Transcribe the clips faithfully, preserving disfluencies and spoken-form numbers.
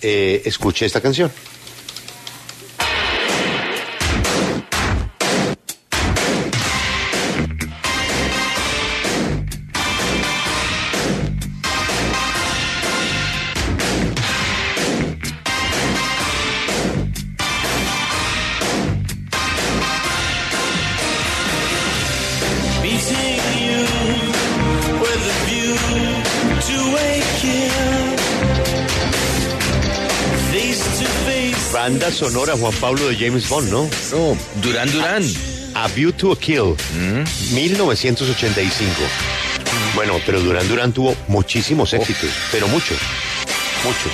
eh, escuche esta canción. Banda sonora, Juan Pablo, de James Bond, ¿no? No, Duran Duran. A View to a Kill, mm. mil novecientos ochenta y cinco. Bueno, pero Duran Duran tuvo muchísimos éxitos, oh. pero muchos, muchos.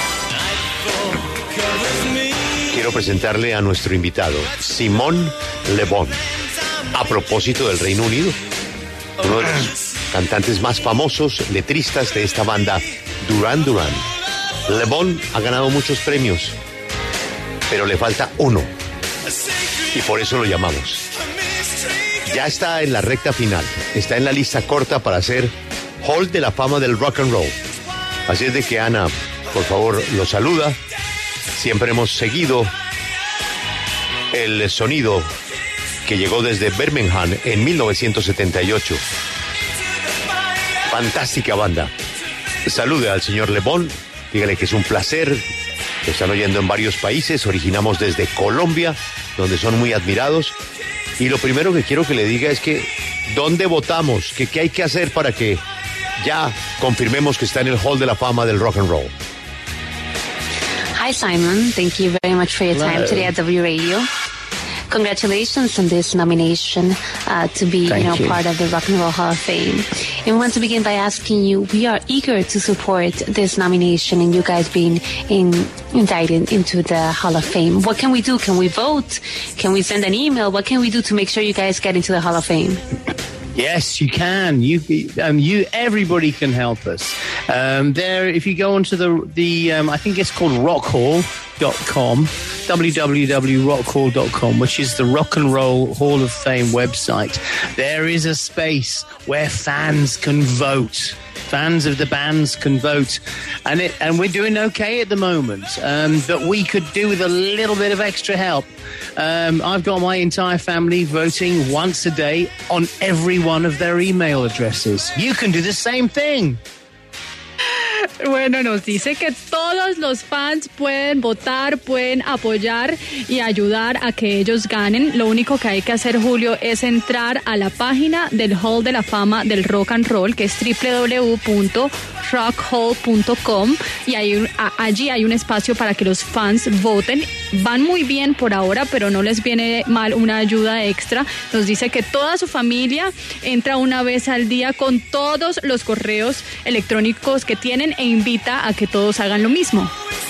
Quiero presentarle a nuestro invitado, Simon Le Bon, a propósito del Reino Unido. Uno de los cantantes más famosos, letristas de esta banda, Duran Duran. Le Bon ha ganado muchos premios, pero le falta uno, y por eso lo llamamos. Ya está en la recta final, está en la lista corta para ser Hall de la Fama del Rock and Roll. Así es de que Ana, por favor, lo saluda. Siempre hemos seguido el sonido que llegó desde Birmingham en mil novecientos setenta y ocho. Fantástica banda. Salude al señor Le Bon, dígale que es un placer. Lo están oyendo en varios países, originamos desde Colombia, donde son muy admirados. Y lo primero que quiero que le diga es que, ¿dónde votamos? ¿Qué, qué hay que hacer para que ya confirmemos que está en el Hall de la Fama del Rock and Roll? Hi, Simon. Thank you very much for your time Hello. today at W Radio. Congratulations on this nomination uh, to be, Thank you know, you. part of the Rock and Roll Hall of Fame. And we want to begin by asking you, we are eager to support this nomination and you guys being in, indicted into the Hall of Fame. What can we do? Can we vote? Can we send an email? What can we do to make sure you guys get into the Hall of Fame? Yes, you can. You, um, you, everybody can help us. Um, there, if you go onto the, the, um, I think it's called rock hall dot com, w w w dot rock hall dot com, which is the Rock and Roll Hall of Fame website. There is a space where fans can vote. Fans of the bands can vote, and it, and we're doing okay at the moment. Um, but we could do with a little bit of extra help. Um, I've got my entire family voting once a day on every one of their email addresses. You can do the same thing. Bueno, nos dice que todos los fans pueden votar, pueden apoyar y ayudar a que ellos ganen. Lo único que hay que hacer, Julio, es entrar a la página del Hall de la Fama del Rock and Roll, que es w w w punto rock hall punto com, y hay, a, allí hay un espacio para que los fans voten. Van muy bien por ahora, pero no les viene mal una ayuda extra. Nos dice que toda su familia entra una vez al día con todos los correos electrónicos que tienen e invita a que todos hagan lo mismo.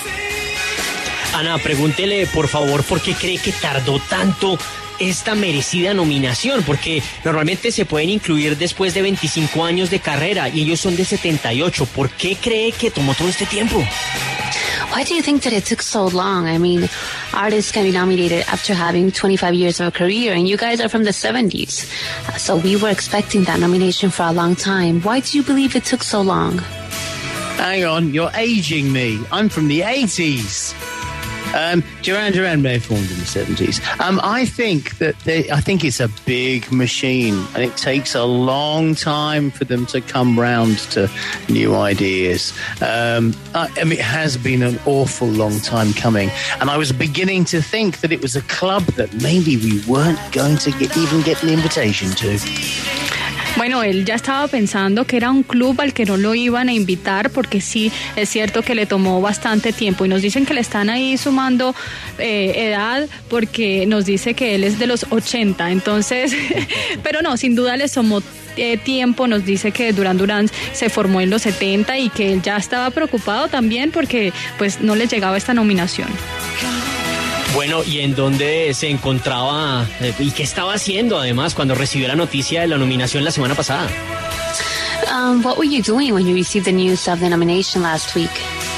Ana, pregúntele por favor por qué cree que tardó tanto esta merecida nominación, porque normalmente se pueden incluir después de veinticinco años de carrera y ellos son de setenta y ocho. ¿Por qué cree que tomó todo este tiempo? Why do you think that it took so long? I mean, artists can be nominated after having twenty-five years of a career, and you guys are from the seventies. So we were expecting that nomination for a long time. Why do you believe it took so long? Hang on, you're aging me. I'm from the eighties. Um, Duran Duran may have formed in the seventies. Um, I think that they, I think it's a big machine, and it takes a long time for them to come round to new ideas. Um, I, I mean, it has been an awful long time coming, and I was beginning to think that it was a club that maybe we weren't going to get, even get an invitation to. Bueno, él ya estaba pensando que era un club al que no lo iban a invitar, porque sí, es cierto que le tomó bastante tiempo, y nos dicen que le están ahí sumando eh, edad, porque nos dice que él es de los ochenta, entonces, pero no, sin duda le tomó eh, tiempo. Nos dice que Duran Duran se formó en los setenta y que él ya estaba preocupado también porque pues no le llegaba esta nominación. Bueno, ¿y en dónde se encontraba eh, y qué estaba haciendo además cuando recibió la noticia de la nominación la semana pasada? Um, what were you doing when you received the news of the nomination last week?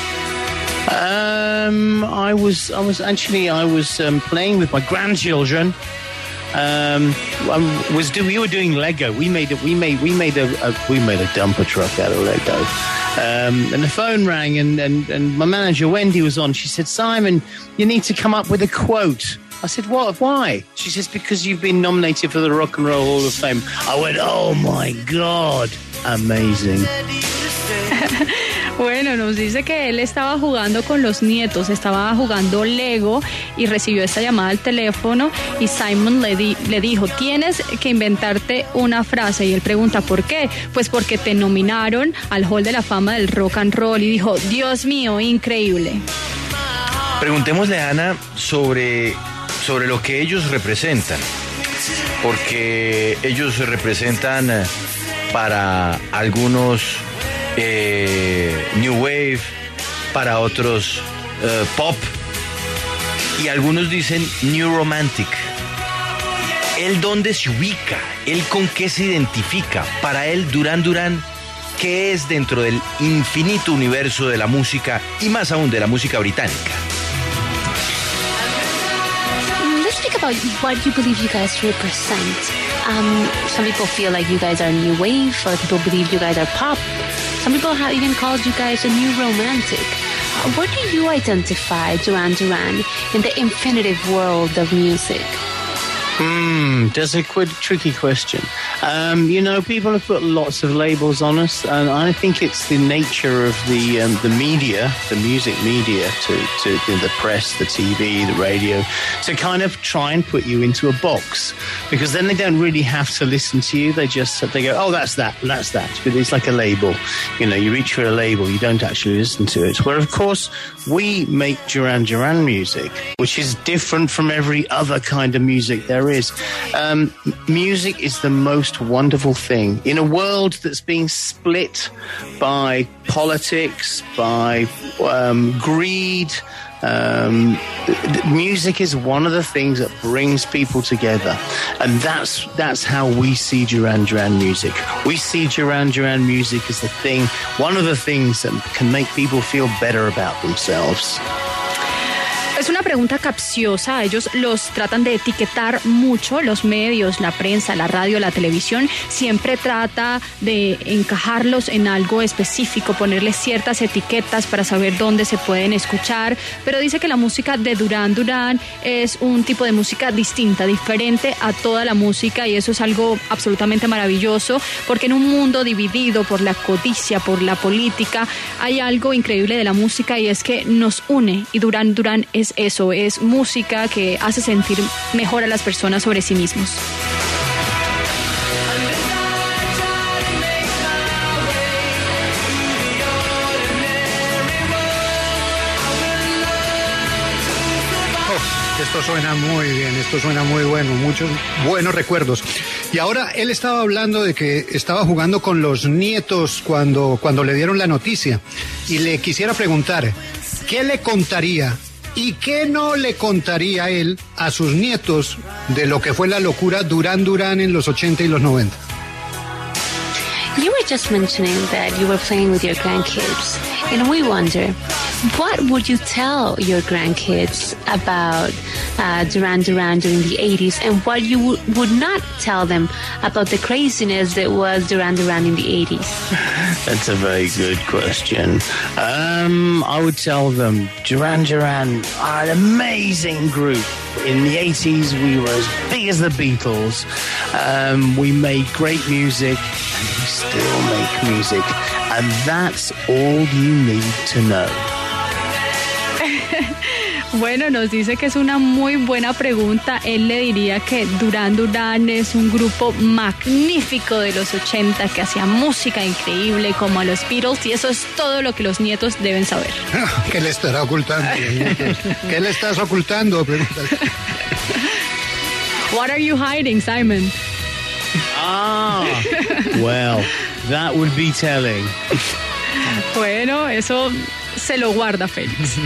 Um, I was, I was actually, I was um, playing with my grandchildren. Um, I was do, we were doing Lego. We made a, we made, we made a, a, we made a dumper truck out of Lego. Um, and the phone rang, and, and, and my manager, Wendy, was on. She said, Simon, you need to come up with a quote. I said, what? Why? She says, because you've been nominated for the Rock and Roll Hall of Fame. I went, oh, my God. Amazing. Bueno, nos dice que él estaba jugando con los nietos, estaba jugando Lego y recibió esta llamada al teléfono y Simon le, di, le dijo, tienes que inventarte una frase. Y él pregunta, ¿por qué? Pues porque te nominaron al Hall de la Fama del Rock and Roll. Y dijo, Dios mío, increíble. Preguntémosle a Ana sobre, sobre lo que ellos representan, porque ellos representan para algunos eh, New Wave, para otros eh, Pop, y algunos dicen New Romantic. ¿Él dónde se ubica? ¿Él con qué se identifica? Para él, Duran Duran, ¿qué es dentro del infinito universo de la música y más aún de la música británica? Let's speak about what you believe you guys represent. Um, some people feel like you guys are new wave, other people believe you guys are pop. Some people have even called you guys a new romantic. Uh, where do you identify Duran Duran in the infinitive world of music? Hmm, that's a quite tricky question. Um, you know, people have put lots of labels on us, and I think it's the nature of the um, the media, the music media, to, to you know, the press, the T V, the radio, to kind of try and put you into a box, because then they don't really have to listen to you. They just they go, oh, that's that, and that's that. But it's like a label. You know, you reach for a label, you don't actually listen to it. Where, of course, we make Duran Duran music, which is different from every other kind of music there is. Um, music is the most wonderful thing in a world that's being split by politics, by um, greed. Um, music is one of the things that brings people together, and that's that's how we see Duran Duran music. We see Duran Duran music as the thing, one of the things that can make people feel better about themselves. Es una pregunta capciosa, ellos los tratan de etiquetar mucho, los medios, la prensa, la radio, la televisión, siempre trata de encajarlos en algo específico, ponerles ciertas etiquetas para saber dónde se pueden escuchar, pero dice que la música de Duran Duran es un tipo de música distinta, diferente a toda la música, y eso es algo absolutamente maravilloso, porque en un mundo dividido por la codicia, por la política, hay algo increíble de la música y es que nos une, y Duran Duran es eso, es música que hace sentir mejor a las personas sobre sí mismos. Oh, esto suena muy bien, esto suena muy bueno, muchos buenos recuerdos. Y ahora él estaba hablando de que estaba jugando con los nietos cuando, cuando le dieron la noticia, y le quisiera preguntar, ¿qué le contaría y qué no le contaría él a sus nietos de lo que fue la locura Duran Duran en los ochenta y los noventa? You were just mentioning that you were playing with your grandkids, and we wonder, what would you tell your grandkids about uh, Duran Duran during the eighties, and what you w- would not tell them about the craziness that was Duran Duran in the eighties? That's a very good question. Um, I would tell them Duran Duran are an amazing group. In the eighties, we were as big as the Beatles. Um, we made great music, and we still make music. And that's all you need to know. Bueno, nos dice que es una muy buena pregunta. Él le diría que Duran Duran es un grupo magnífico de los ochenta que hacía música increíble como a los Beatles, y eso es todo lo que los nietos deben saber. ¿Qué le estará ocultando? ¿Qué le estás ocultando? Pregúntale. What are you hiding, Simon? Ah, well, that would be telling. Bueno, eso se lo guarda Félix.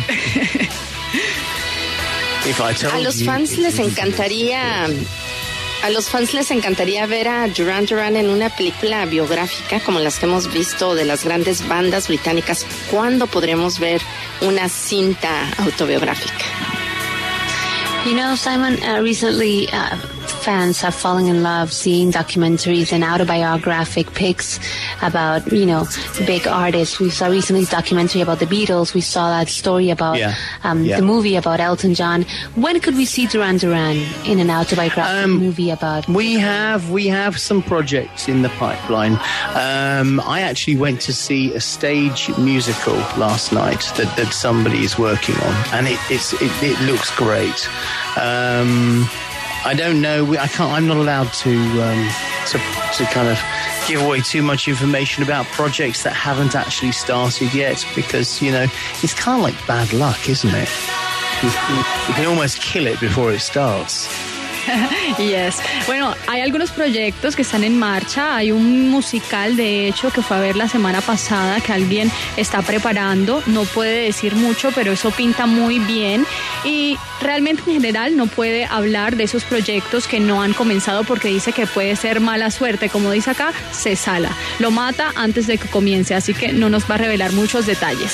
A los fans les encantaría, a los fans les encantaría ver a Duran Duran en una película biográfica como las que hemos visto de las grandes bandas británicas. ¿Cuándo podremos ver una cinta autobiográfica? You know, Simon, uh, recently uh, fans have fallen in love seeing documentaries and autobiographic pics about, you know, big artists. We saw recently a documentary about the Beatles. We saw that story about Yeah. um, Yeah. the movie about Elton John. When could we see Duran Duran in an autobiographic Um, movie about? We have we have some projects in the pipeline. Um, I actually went to see a stage musical last night that, that somebody is working on, and it it's, it, it looks great. Um, I don't know. we- I can't. I'm not allowed to um, to to kind of give away too much information about projects that haven't actually started yet, because you know it's kind of like bad luck, isn't it? You, you- you can almost kill it before it starts. Yes. Bueno, hay algunos proyectos que están en marcha. Hay un musical, de hecho, que fue a ver la semana pasada, que alguien está preparando. No puede decir mucho, pero eso pinta muy bien. Y realmente en general no puede hablar de esos proyectos que no han comenzado porque dice que puede ser mala suerte. Como dice acá, se sala. Lo mata antes de que comience, así que no nos va a revelar muchos detalles.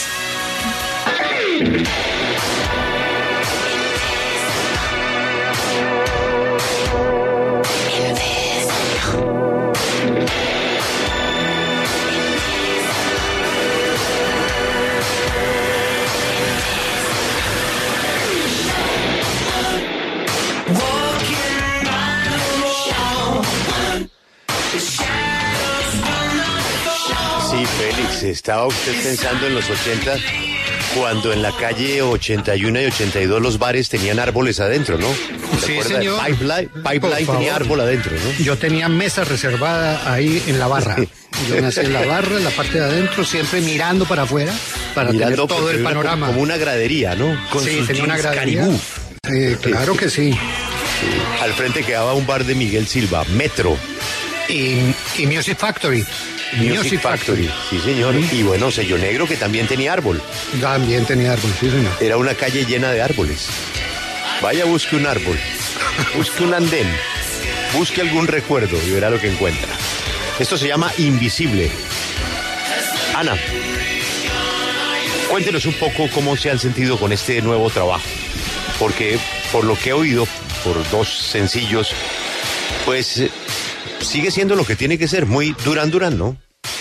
Sí, Félix, estaba usted pensando en los ochenta, cuando en la calle ochenta y uno y ochenta y dos los bares tenían árboles adentro, ¿no? Sí, ¿Recuerda? señor. Pipeline, Por Pipeline favor. tenía árbol adentro, ¿no? Yo tenía mesa reservada ahí en la barra. Yo nací en la barra, en la parte de adentro, siempre mirando para afuera, para Mirando tener todo porque el era panorama. como una gradería, ¿no? Con Sí, sus tenía una jeans gradería. Caribú. Eh, claro que sí. Al frente quedaba un bar de Miguel Silva, Metro. Y, y Music Factory. Music Factory, sí señor. Y bueno, Sello Negro, que también tenía árbol. También tenía árbol, sí señor. Era una calle llena de árboles. Vaya, busque un árbol, busque un andén, busque algún recuerdo y verá lo que encuentra. Esto se llama Invisible. Ana, cuéntenos un poco cómo se han sentido con este nuevo trabajo. Porque por lo que he oído, por dos sencillos, pues eh, sigue siendo lo que tiene que ser, muy Duran Duran, ¿no?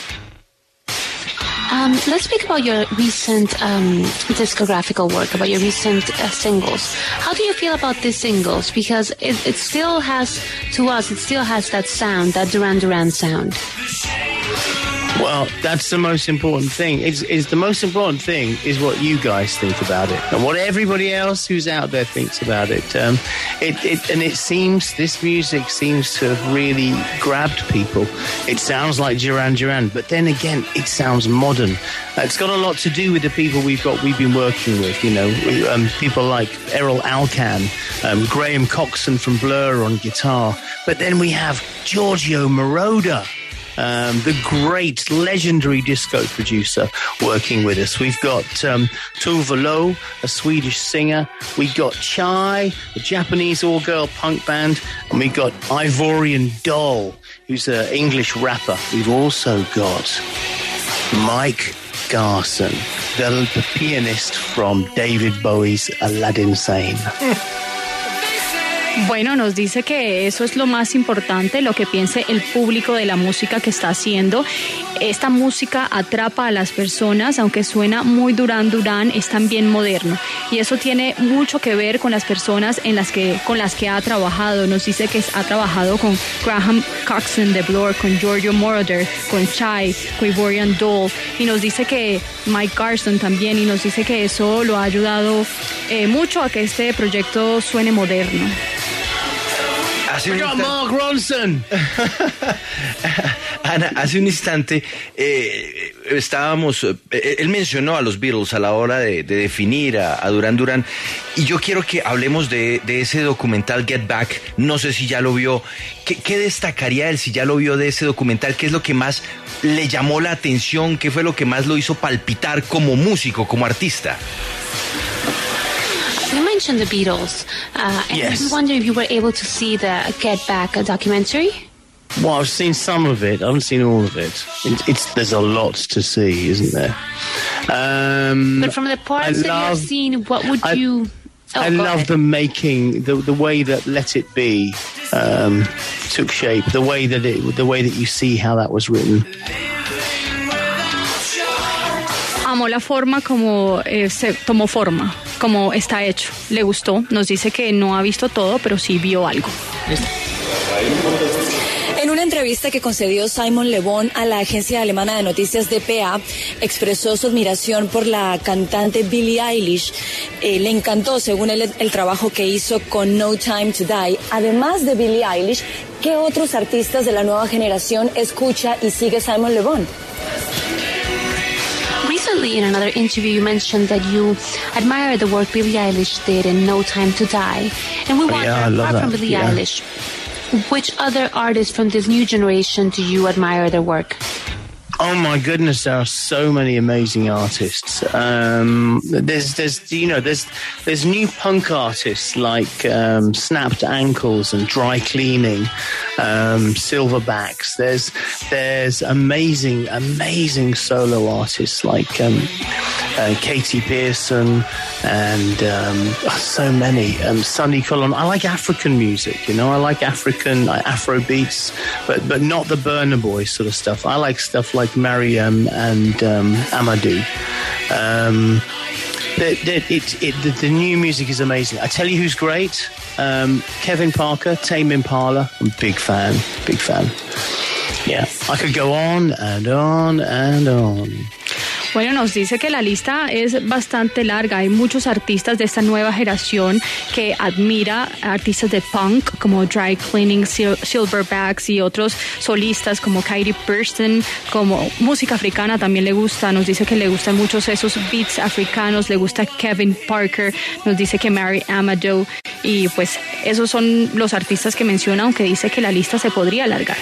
Um, let's speak about your recent um, discographical work, about your recent uh, singles. How do you feel about these singles? Because it, it still has, to us, it still has that sound, that Duran Duran sound. Well, that's the most important thing. It's, it's the most important thing is what you guys think about it, and what everybody else who's out there thinks about it. Um, it, it and it seems this music seems to have really grabbed people. It sounds like Duran Duran, but then again, it sounds modern. It's got a lot to do with the people we've got we've been working with. You know, we, um, people like Errol Alcan, um, Graham Coxon from Blur on guitar, but then we have Giorgio Moroder. Um, the great, legendary disco producer working with us. We've got um, Tove Lo, a Swedish singer. We've got Chai, a Japanese all-girl punk band. And we've got Ivorian Doll, who's an English rapper. We've also got Mike Garson, the, the pianist from David Bowie's Aladdin Sane. Bueno, nos dice que eso es lo más importante, lo que piense el público de la música que está haciendo. Esta música atrapa a las personas, aunque suena muy Duran Duran, es también moderno. Y eso tiene mucho que ver con las personas en las que, con las que ha trabajado. Nos dice que ha trabajado con Graham Coxon de Blur, con Giorgio Moroder, con Chai, con Ivorian Doll. Y nos dice que Mike Garson también, y nos dice que eso lo ha ayudado eh, mucho a que este proyecto suene moderno. Hace un We got instante- Mark Ronson. Ana, hace un instante eh, estábamos, eh, él mencionó a los Beatles a la hora de, de definir a, a Duran Duran, y yo quiero que hablemos de, de ese documental Get Back. No sé si ya lo vio. ¿Qué, qué destacaría él si ya lo vio de ese documental? ¿Qué es lo que más le llamó la atención? ¿Qué fue lo que más lo hizo palpitar como músico, como artista? You mentioned the Beatles. Uh, and Yes. I wonder if you were able to see the Get Back uh, documentary. Well, I've seen some of it. I haven't seen all of it. It it's there's a lot to see, isn't there? Um, But from the I parts that you have love- seen, what would I- you Oh, I go love ahead. the making, the the way that Let It Be um, took shape, the way that it, the way that you see how that was written. Amó la forma como eh, se tomó forma, como está hecho. Le gustó. Nos dice que no ha visto todo, pero sí vio algo. En una entrevista que concedió Simon Le Bon a la agencia alemana de noticias D P A, expresó su admiración por la cantante Billie Eilish. Eh, le encantó, según él, el trabajo que hizo con No Time to Die. Además de Billie Eilish, ¿qué otros artistas de la nueva generación escucha y sigue Simon Le Bon? Recently, in another interview, you mentioned that you admire the work Billie Eilish did in No Time to Die. And we Oh, wonder, yeah, I love apart from that, Billie yeah. Eilish, which other artists from this new generation do you admire their work? Oh my goodness, there are so many amazing artists. Um, there's, there's, you know, there's, there's new punk artists like um, Snapped Ankles and Dry Cleaning, um, Silverbacks. There's, there's amazing, amazing solo artists like um, uh, Katy Pearson and um, oh, so many. Um, Sonny Colon. I like African music, you know. I like African uh, Afro beats, but but not the Burna Boy sort of stuff. I like stuff like Mariam and um, Amadou. Um, the, the, it, it, the, the new music is amazing. I tell you who's great. Um, Kevin Parker, Tame Impala. I'm a big fan, big fan. Yeah, I could go on and on and on. Bueno, nos dice que la lista es bastante larga. Hay muchos artistas de esta nueva generación que admira, artistas de punk como Dry Cleaning, Sil- Silverbacks y otros solistas como Katy Pearson, como música africana también le gusta. Nos dice que le gustan muchos esos beats africanos, le gusta Kevin Parker, nos dice que Mary Amadou, y pues esos son los artistas que menciona, aunque dice que la lista se podría alargar.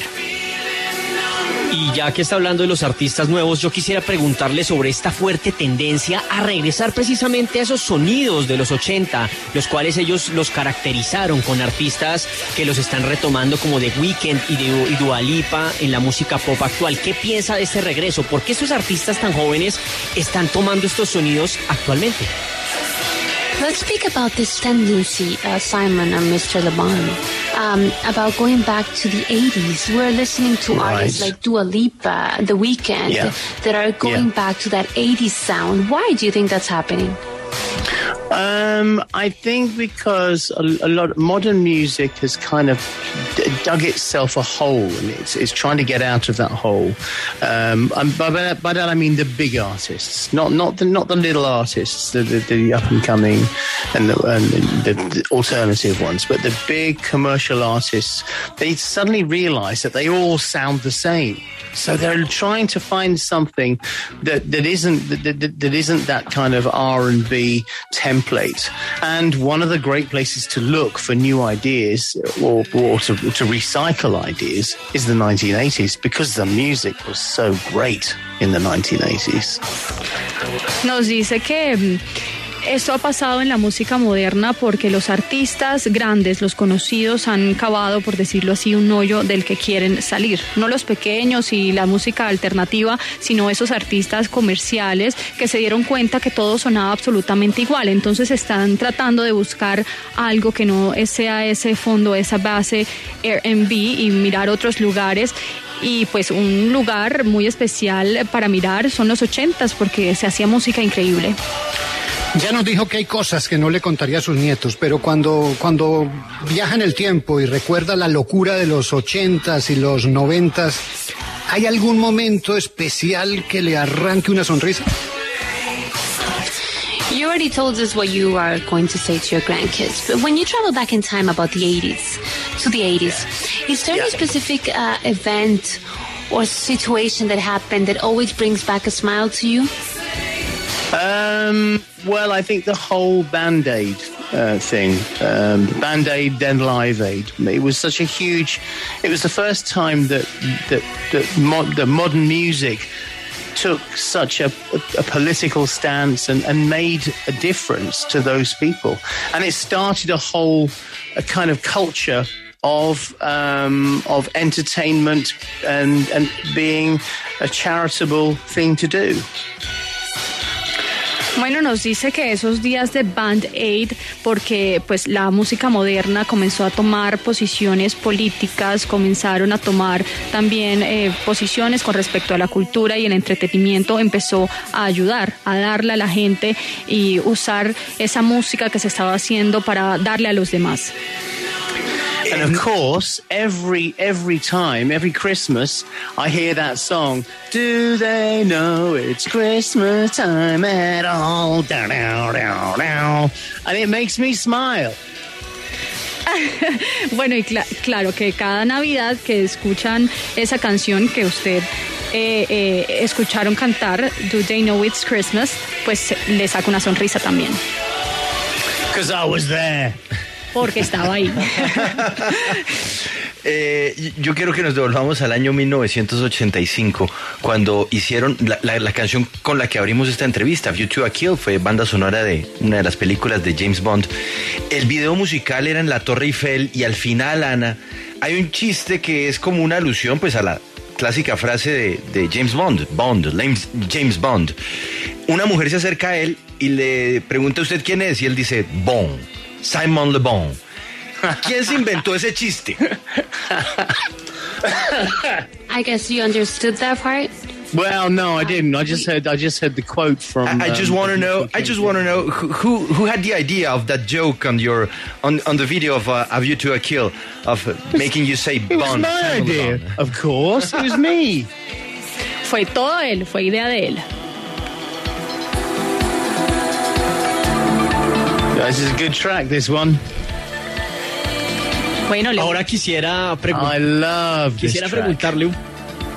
Y ya que está hablando de los artistas nuevos, yo quisiera preguntarle sobre esta fuerte tendencia a regresar precisamente a esos sonidos de los ochenta, los cuales ellos los caracterizaron con artistas que los están retomando como The Weeknd y, de, y Dua Lipa en la música pop actual. ¿Qué piensa de este regreso? ¿Por qué esos artistas tan jóvenes están tomando estos sonidos actualmente? Let's speak about this tendency, uh, Simon and Mister Le Bon, um, about going back to the eighties. We're listening to Right. artists like Dua Lipa, The Weeknd, Yeah. that are going Yeah. back to that eighties sound. Why do you think that's happening? Um, I think because a, a lot of modern music has kind of d- dug itself a hole, and it's, it's trying to get out of that hole. Um, and by, that, by that I mean the big artists, not not the not the little artists, the the, the up and coming and the, and the, the alternative ones, but the big commercial artists. They suddenly realise that they all sound the same. So they're trying to find something that, that isn't that, that, that isn't that kind of R and B template. And one of the great places to look for new ideas or, or to, to recycle ideas is the nineteen eighties, because the music was so great in the nineteen eighties. Nos dice que mm, esto ha pasado en la música moderna porque los artistas grandes, los conocidos, han cavado, por decirlo así, un hoyo del que quieren salir. No los pequeños y la música alternativa, sino esos artistas comerciales que se dieron cuenta que todo sonaba absolutamente igual. Entonces están tratando de buscar algo que no sea ese fondo, esa base R and B, y mirar otros lugares. Y pues un lugar muy especial para mirar son los ochentas, porque se hacía música increíble. Ya nos dijo que hay cosas que no le contaría a sus nietos, pero cuando, cuando viaja en el tiempo y recuerda la locura de los ochentas y los noventas, ¿hay algún momento especial que le arranque una sonrisa? You already told us what you are going to say to your grandkids, but when you travel back in time about the eighties, to the eighties, is there any specific uh, event or situation that happened that always brings back a smile to you? Um, well, I think the whole Band-Aid uh, thing, um, Band-Aid, then Live Aid. It was such a huge. It was the first time that that that, mod, that modern music took such a, a, a political stance and, and made a difference to those people, and it started a whole a kind of culture of um, of entertainment and and being a charitable thing to do. Bueno, nos dice que esos días de Band Aid, porque pues la música moderna comenzó a tomar posiciones políticas, comenzaron a tomar también eh, posiciones con respecto a la cultura y el entretenimiento, empezó a ayudar, a darle a la gente y usar esa música que se estaba haciendo para darle a los demás. And of course, every every time, every Christmas, I hear that song. Do they know it's Christmas time at all? Down, down, down, down. And it makes me smile. Bueno, y cl- claro que cada Navidad que escuchan esa canción que usted eh, eh, escucharon cantar, Do They Know It's Christmas, pues le saca una sonrisa también. Because I was there. Porque estaba ahí. eh, yo quiero que nos devolvamos al año mil novecientos ochenta y cinco, cuando hicieron la, la, la canción con la que abrimos esta entrevista, View to a Kill, fue banda sonora de una de las películas de James Bond. El video musical era en la Torre Eiffel y al final, Ana, hay un chiste que es como una alusión pues a la clásica frase de, de James Bond, Bond, James Bond. Una mujer se acerca a él y le pregunta a usted quién es y él dice, Bond. Simon Le Bon. ¿Quién se inventó ese chiste? I guess you understood that part. Well, no, I didn't. I just heard. I just heard the quote from. I, I just um, want to know. I just want to know who, who who had the idea of that joke on your on on the video of uh, A View to a Kill of uh, making you say It was Bond. my idea, of course. It was me. Fue todo él, fue idea de él. This is a good track, this one. Bueno, le... Ahora quisiera, pregun- I love quisiera this track. preguntarle un...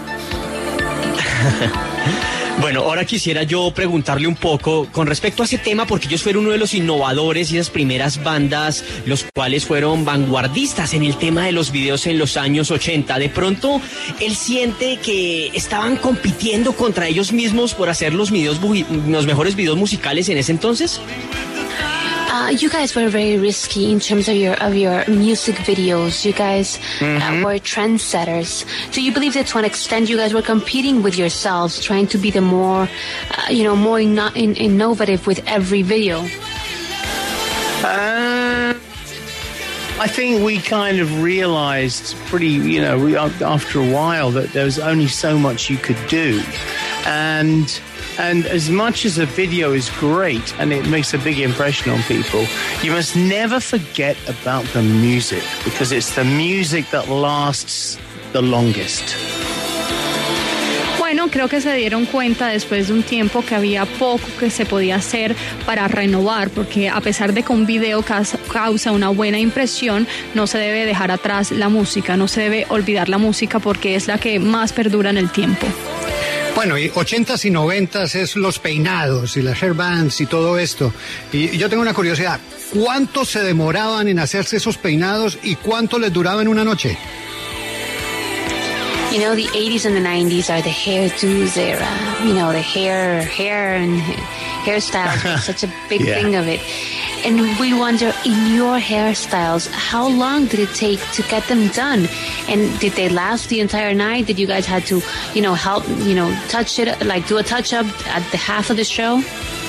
Bueno, ahora quisiera yo preguntarle un poco con respecto a ese tema, porque ellos fueron uno de los innovadores y esas primeras bandas, los cuales fueron vanguardistas en el tema de los videos en los años ochenta. De pronto, él siente que estaban compitiendo contra ellos mismos por hacer los videos, los mejores videos musicales en ese entonces. Uh, you guys were very risky in terms of your of your music videos. You guys mm-hmm. uh, were trendsetters. Do you believe that to an extent you guys were competing with yourselves, trying to be the more, uh, you know, more inno- in- innovative with every video? Uh, I think we kind of realized pretty, you know, we, after a while that there was only so much you could do. And And as much as a video is great and it makes a big impression on people, you must never forget about the music, because it's the music that lasts the longest. Bueno, creo que se dieron cuenta después de un tiempo que había poco que se podía hacer para renovar, porque a pesar de que un video causa una buena impresión, no se debe dejar atrás la música, no se debe olvidar la música, porque es la que más perdura en el tiempo. Bueno, y ochentas y noventas es los peinados y las hair bands y todo esto. Y yo tengo una curiosidad, ¿cuánto se demoraban en hacerse esos peinados y cuánto les duraba en una noche? You know, the eighties and the nineties are the hairdos era. You know, the hair, hair and hairstyles was such a big yeah. thing of it. And we wonder, in your hairstyles, how long did it take to get them done? And did they last the entire night? Did you guys have to, you know, help, you know, touch it, like do a touch-up at the half of the show?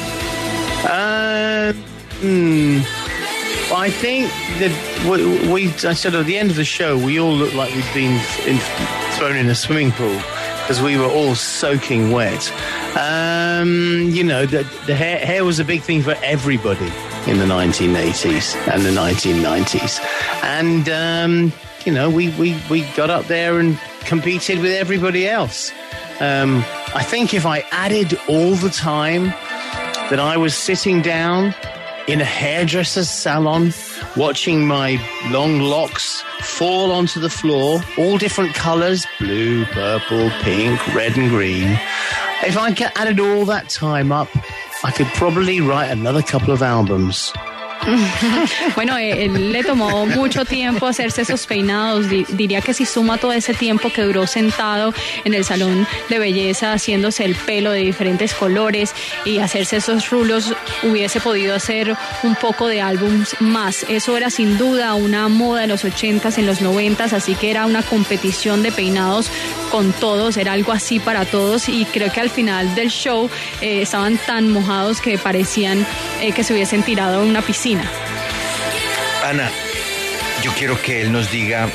Uh, hmm. Well, I think that we, we, I said at the end of the show, we all looked like we'd been in, thrown in a swimming pool, because we were all soaking wet. Um, you know, the, the hair, hair was a big thing for everybody in the nineteen eighties and the nineteen nineties. And, um, you know, we, we, we got up there and competed with everybody else. Um, I think if I added all the time that I was sitting down in a hairdresser's salon, watching my long locks fall onto the floor, all different colors, blue, purple, pink, red and green. If I added all that time up, I could probably write another couple of albums. Bueno, él le tomó mucho tiempo hacerse esos peinados. Diría que si suma todo ese tiempo que duró sentado en el salón de belleza haciéndose el pelo de diferentes colores y hacerse esos rulos, hubiese podido hacer un poco de álbums más. Eso era sin duda una moda en los ochentas, en los noventas, así que era una competición de peinados con todos, era algo así para todos, y creo que al final del show eh, estaban tan mojados que parecían eh, que se hubiesen tirado en una piscina. Ana, yo quiero que él nos diga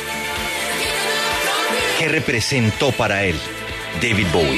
qué representó para él David Bowie.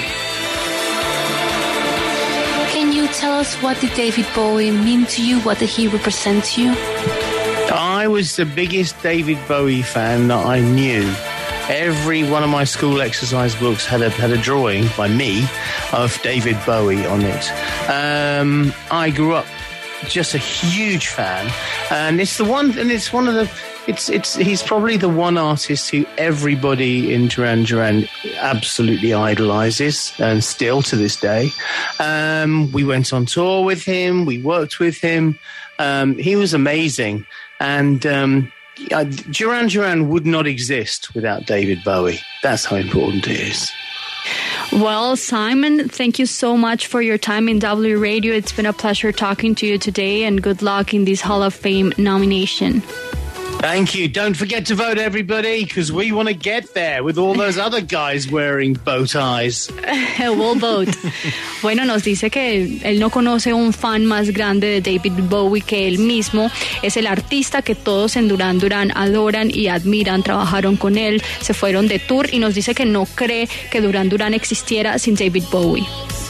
Can you tell us what did David Bowie mean to you? What did he represent to you? I was the biggest David Bowie fan that I knew. Every one of my school exercise books had a had a drawing by me of David Bowie on it. Um, I grew up just a huge fan, and it's the one, and it's one of the. It's it's he's probably the one artist who everybody in Duran Duran absolutely idolizes, and still to this day. Um, we went on tour with him. We worked with him. Um, he was amazing, and um, uh, Duran Duran would not exist without David Bowie. That's how important it is. Well, Simon, thank you so much for your time in W Radio. It's been a pleasure talking to you today, and good luck in this Hall of Fame nomination. Thank you. Don't forget to vote, everybody, because we want to get there with all those other guys wearing bow ties. We'll vote. Bueno, nos dice que él no conoce un fan más grande de David Bowie que él mismo. Es el artista que todos en Duran Duran adoran y admiran. Trabajaron con él, se fueron de tour, y nos dice que no cree que Duran Duran existiera sin David Bowie.